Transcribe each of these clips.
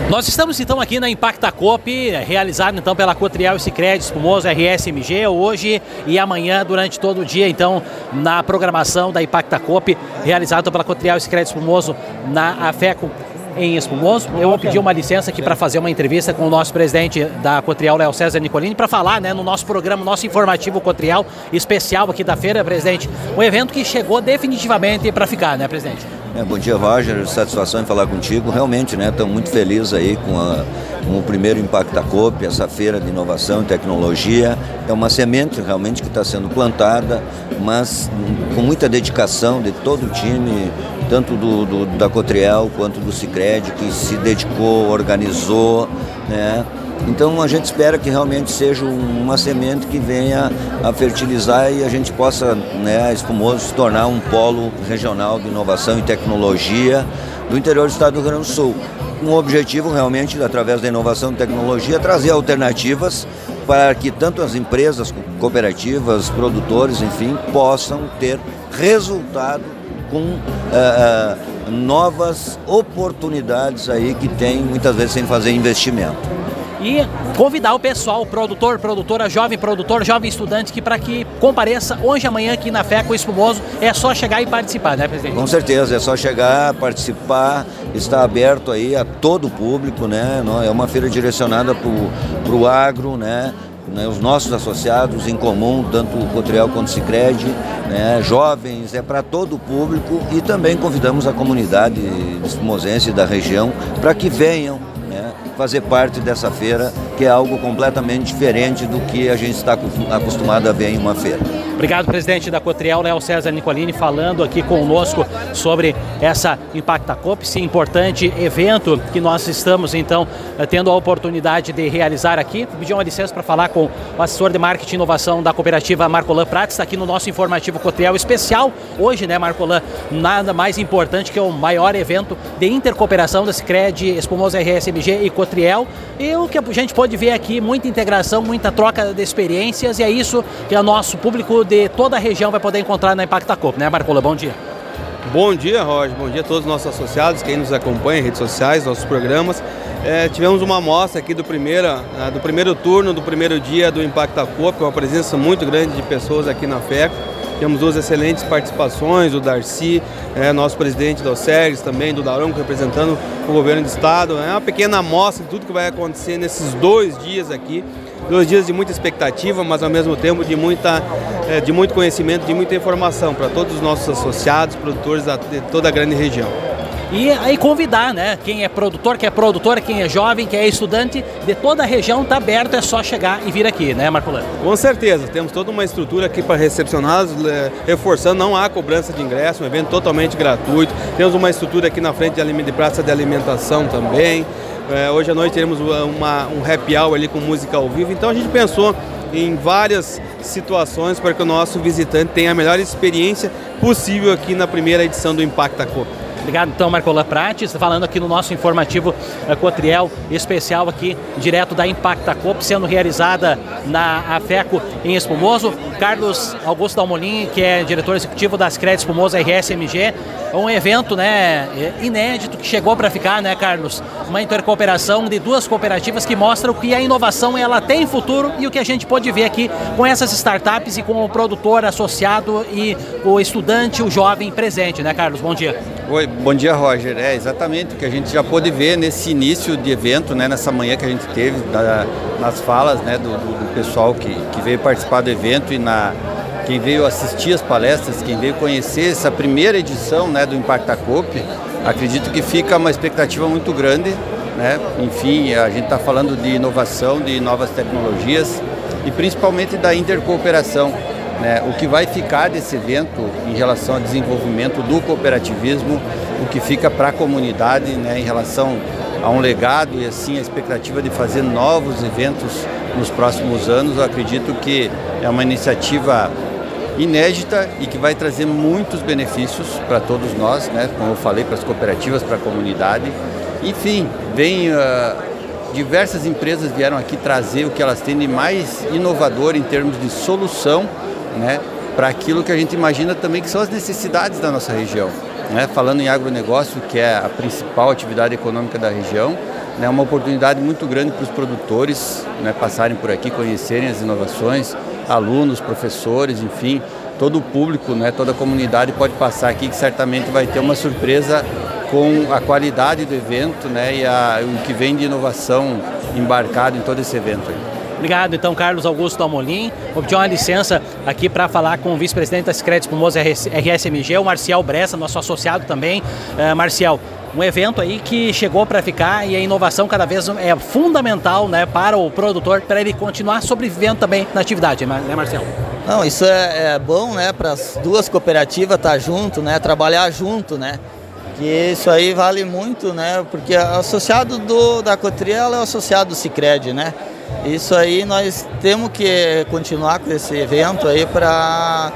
Nós estamos então aqui na Impacta Coop, realizado então pela Cotriel e Sicredi Espumoso RSMG, hoje e amanhã durante todo o dia, então na programação da Impacta Coop, realizado pela Cotriel e Sicredi Espumoso na AFECO em Espumoso. Eu vou pedir uma licença aqui para fazer uma entrevista com o nosso presidente da Cotriel, Léo César Nicolini, para falar, né, no nosso programa, nosso informativo Cotriel especial aqui da feira, presidente. Um evento que chegou definitivamente para ficar, né, presidente? Bom dia, Roger. Satisfação em falar contigo. Realmente, né, estamos muito felizes aí com o primeiro Impacta Coop, essa feira de inovação e tecnologia. É uma semente realmente que está sendo plantada, mas com muita dedicação de todo o time, tanto da Cotriel quanto do Sicredi, que se dedicou, organizou, né? Então a gente espera que realmente seja uma semente que venha a fertilizar e a gente possa, né, Espumoso, se tornar um polo regional de inovação e tecnologia do interior do estado do Rio Grande do Sul. Um objetivo realmente, através da inovação e tecnologia, trazer alternativas para que tanto as empresas, cooperativas, produtores, enfim, possam ter resultado com novas oportunidades aí que tem muitas vezes sem fazer investimento. E convidar o pessoal, o produtor, produtora, jovem produtor, jovem estudante, para que compareça hoje e amanhã aqui na FECO Espumoso. É só chegar e participar, né, presidente? Com certeza, é só chegar, participar, está aberto aí a todo o público, né? É uma feira direcionada para o agro, né? Os nossos associados em comum, tanto o Cotriel quanto o Sicredi, né, jovens, é para todo o público, e também convidamos a comunidade espumosense da região para que venham, né, fazer parte dessa feira, que é algo completamente diferente do que a gente está acostumado a ver em uma feira. Obrigado, presidente da Cotriel, Léo César Nicolini, falando aqui conosco sobre essa Impacta Coop, esse importante evento que nós estamos, então, tendo a oportunidade de realizar aqui. Vou pedir uma licença para falar com o assessor de marketing e inovação da cooperativa, Marcolan Prates, está aqui no nosso informativo Cotriel especial. Hoje, né, Marcolan, nada mais importante que o maior evento de intercooperação da Sicredi, Espumoso RSMG e Cotriel. E o que a gente pode ver aqui, muita integração, muita troca de experiências, e é isso que o nosso público de toda a região vai poder encontrar na Impacta Coop, né, Marcolan? Bom dia. Bom dia, Roger. Bom dia a todos os nossos associados, quem nos acompanha em redes sociais, nossos programas. Tivemos uma amostra aqui do primeiro turno, do primeiro dia do Impacta Coop, uma presença muito grande de pessoas aqui na FECO. Temos duas excelentes participações, o Darcy, nosso presidente da OSEGS, também do Daronco, representando o governo do estado. É uma pequena amostra de tudo que vai acontecer nesses 2 dias aqui. 2 dias de muita expectativa, mas ao mesmo tempo de muito conhecimento, de muita informação para todos os nossos associados, produtores de toda a grande região. E aí convidar, né, quem é produtor, quem é produtora, quem é jovem, quem é estudante de toda a região, está aberto, é só chegar e vir aqui, né, Marcolan? Com certeza, temos toda uma estrutura aqui para recepcioná-los, reforçando, não há cobrança de ingresso, um evento totalmente gratuito. Temos uma estrutura aqui na frente de praça de alimentação também. Hoje à noite teremos um happy hour ali com música ao vivo, então a gente pensou em várias situações para que o nosso visitante tenha a melhor experiência possível aqui na primeira edição do Impacta Coop. Obrigado, então, Marcolan Prates, falando aqui no nosso informativo Cotriel especial aqui, direto da Impacta Coop, sendo realizada na AFECO em Espumoso. Carlos Augusto Dalmolin, que é diretor executivo da Sicredi Espumoso RSMG, um evento, né, inédito que chegou para ficar, né, Carlos? Uma intercooperação de 2 cooperativas que mostram que a inovação ela tem futuro, e o que a gente pode ver aqui com essas startups e com o produtor associado e o estudante, o jovem presente, né, Carlos? Bom dia. Oi, bom dia, Roger. É exatamente o que a gente já pôde ver nesse início de evento, né, nessa manhã que a gente teve, nas falas, né, do pessoal que veio participar do evento e quem veio assistir as palestras, quem veio conhecer essa primeira edição, né, do Impacta Coop. Acredito que fica uma expectativa muito grande, né? Enfim, a gente está falando de inovação, de novas tecnologias e principalmente da intercooperação, né? O que vai ficar desse evento em relação ao desenvolvimento do cooperativismo, o que fica para a comunidade, né, em relação a um legado e assim a expectativa de fazer novos eventos nos próximos anos. Eu acredito que é uma iniciativa inédita e que vai trazer muitos benefícios para todos nós, né? Como eu falei, para as cooperativas, para a comunidade. Enfim, diversas empresas vieram aqui trazer o que elas têm de mais inovador em termos de solução, né, para aquilo que a gente imagina também que são as necessidades da nossa região, né? Falando em agronegócio, que é a principal atividade econômica da região, né, uma oportunidade muito grande para os produtores, né, passarem por aqui, conhecerem as inovações, alunos, professores, enfim, todo o público, né, toda a comunidade pode passar aqui, que certamente vai ter uma surpresa com a qualidade do evento, né, e o que vem de inovação embarcado em todo esse evento aí. Obrigado, então, Carlos Augusto Dalmolin. Vou pedir uma licença aqui para falar com o vice-presidente da Sicredi Espumoso RSMG, o Marcial Bressa, nosso associado também. Marcial, um evento aí que chegou para ficar e a inovação cada vez é fundamental, né, para o produtor, para ele continuar sobrevivendo também na atividade, né, Marcial? Não, isso é bom, né, para as duas cooperativas estar junto, né, trabalhar junto, né, que isso aí vale muito, né, porque o associado da Cotriel é o associado do Sicredi, né. Isso aí nós temos que continuar com esse evento aí para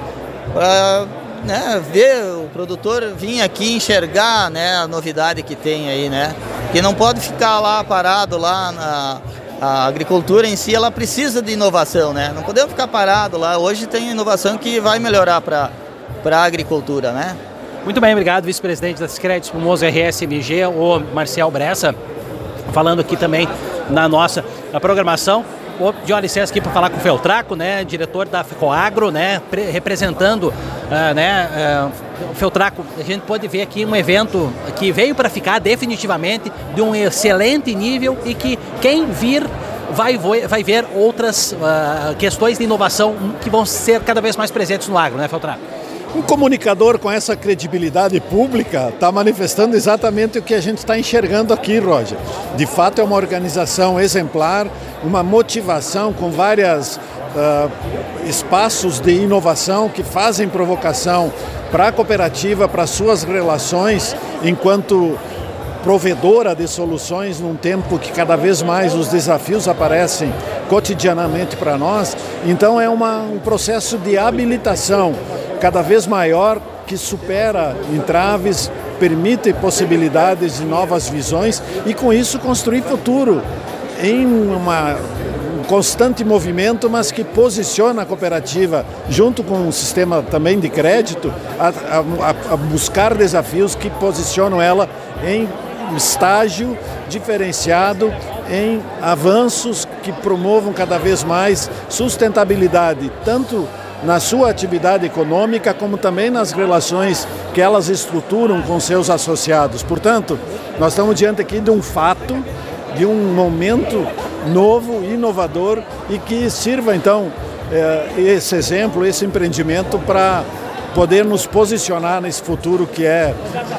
né, ver o produtor vir aqui enxergar, né, a novidade que tem aí, né, que não pode ficar lá parado lá a agricultura em si, ela precisa de inovação, né, não podemos ficar parado lá. Hoje tem inovação que vai melhorar para a agricultura, né. Muito bem, obrigado, vice-presidente da Sicredi Espumoso RSMG, o Marcial Bressa, falando aqui também na nossa programação. Vou pedir uma licença aqui para falar com o Feltraco, né, diretor da FECOAGRO, né, representando o Feltraco. A gente pode ver aqui um evento que veio para ficar definitivamente de um excelente nível e que quem vir vai ver outras questões de inovação que vão ser cada vez mais presentes no agro, né, Feltraco? Um comunicador com essa credibilidade pública está manifestando exatamente o que a gente está enxergando aqui, Roger. De fato, é uma organização exemplar, uma motivação com vários espaços de inovação que fazem provocação para a cooperativa, para suas relações, enquanto provedora de soluções num tempo que cada vez mais os desafios aparecem cotidianamente para nós. Então é um processo de habilitação cada vez maior que supera entraves, permite possibilidades de novas visões e com isso construir futuro em um constante movimento, mas que posiciona a cooperativa junto com um sistema também de crédito a buscar desafios que posicionam ela em estágio diferenciado, em avanços que promovam cada vez mais sustentabilidade, tanto na sua atividade econômica, como também nas relações que elas estruturam com seus associados. Portanto, nós estamos diante aqui de um fato, de um momento novo, inovador e que sirva, então, esse exemplo, esse empreendimento para poder nos posicionar nesse futuro que é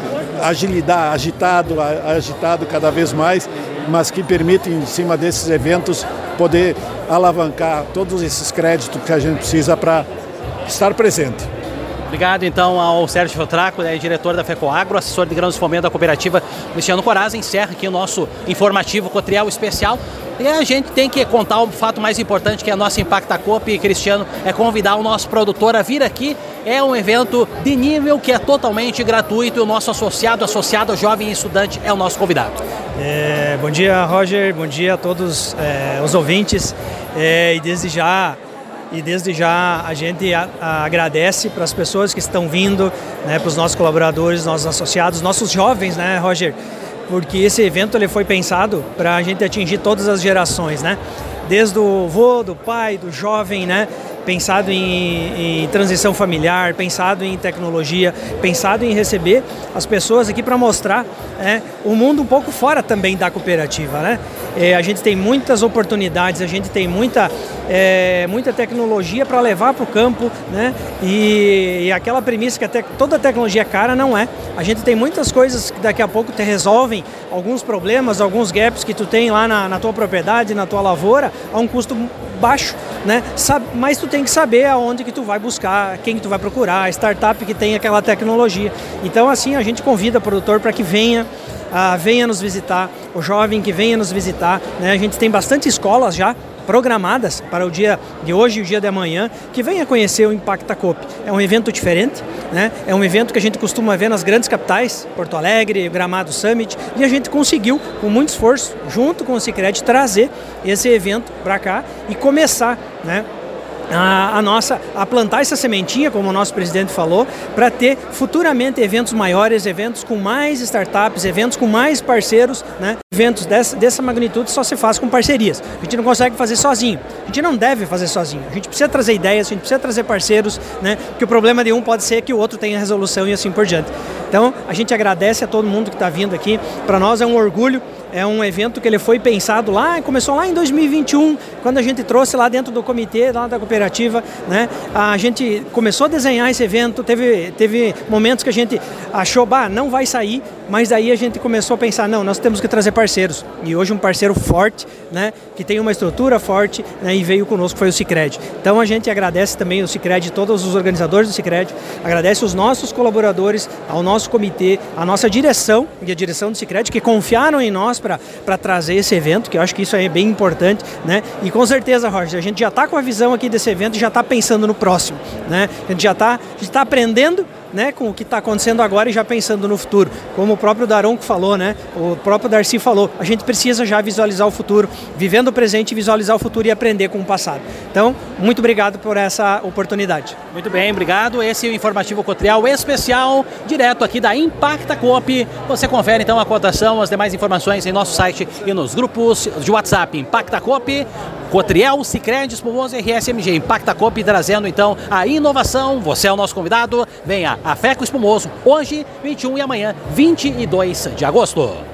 agitado cada vez mais, mas que permite, em cima desses eventos, poder alavancar todos esses créditos que a gente precisa para estar presente. Obrigado, então, ao Sérgio Feltraco, né, diretor da FECOAGRO, assessor de grãos de fomento da cooperativa Cristiano Corazza. Encerra aqui o nosso informativo Cotriel especial. E a gente tem que contar o fato mais importante, que é a nossa Impacta Coop, Cristiano, é convidar o nosso produtor a vir aqui. É um evento de nível que é totalmente gratuito e o nosso associado, jovem e estudante é o nosso convidado. Bom dia, Roger, bom dia a todos os ouvintes. E desde já a gente agradece para as pessoas que estão vindo, né, para os nossos colaboradores, nossos associados, nossos jovens, né, Roger? Porque esse evento ele foi pensado para a gente atingir todas as gerações, né? Desde o vô, do pai, do jovem, né? Pensado em transição familiar, pensado em tecnologia, pensado em receber as pessoas aqui para mostrar o mundo um pouco fora também da cooperativa, né? A gente tem muitas oportunidades, a gente tem muita tecnologia para levar para o campo, né? E aquela premissa que toda tecnologia é cara, não é. A gente tem muitas coisas que daqui a pouco te resolvem alguns problemas, alguns gaps que tu tem lá na tua propriedade, na tua lavoura, a um custo baixo, né? Mas tu tem que saber aonde que tu vai buscar, quem que tu vai procurar, a startup que tem aquela tecnologia. Então, assim, a gente convida o produtor para que venha nos visitar, o jovem que venha nos visitar, né? A gente tem bastante escolas já programadas para o dia de hoje e o dia de amanhã, que venha conhecer o Impacta Coop. É um evento diferente, né? É um evento que a gente costuma ver nas grandes capitais, Porto Alegre, Gramado Summit, e a gente conseguiu, com muito esforço, junto com o Sicredi, trazer esse evento para cá e começar, né, a plantar essa sementinha, como o nosso presidente falou, para ter futuramente eventos maiores, eventos com mais startups, eventos com mais parceiros, né? Eventos dessa magnitude só se faz com parcerias. A gente não consegue fazer sozinho. A gente não deve fazer sozinho. A gente precisa trazer ideias, a gente precisa trazer parceiros, né? Porque o problema de um pode ser que o outro tenha resolução e assim por diante. Então, a gente agradece a todo mundo que está vindo aqui. Para nós é um orgulho. É um evento que ele foi pensado começou lá em 2021, quando a gente trouxe lá dentro do comitê, lá da cooperativa, né? A gente começou a desenhar esse evento, teve momentos que a gente achou, não vai sair, mas aí a gente começou a pensar, não, nós temos que trazer parceiros. E hoje um parceiro forte, né? Que tem uma estrutura forte, né? E veio conosco, foi o Sicredi. Então a gente agradece também o Sicredi, todos os organizadores do Sicredi, agradece os nossos colaboradores, ao nosso comitê, a nossa direção e a direção do Sicredi, que confiaram em nós para trazer esse evento, que eu acho que isso é bem importante, né? E com certeza, Roger, a gente já está com a visão aqui desse evento e já está pensando no próximo, né? A gente está aprendendo, né, com o que está acontecendo agora e já pensando no futuro. Como o próprio Daronco falou, né? O próprio Darcy falou, a gente precisa já visualizar o futuro, vivendo o presente, visualizar o futuro e aprender com o passado. Então, muito obrigado por essa oportunidade. Muito bem, obrigado. Esse é o Informativo Cotriel especial, direto aqui da Impacta Coop. Você confere então a cotação, as demais informações em nosso site e nos grupos de WhatsApp. Impacta Coop, Cotriel, Sicredi, Espumoso e RSMG. Impacta Coop trazendo então a inovação. Você é o nosso convidado. Venha a Feco Espumoso, hoje 21 e amanhã 22 de agosto.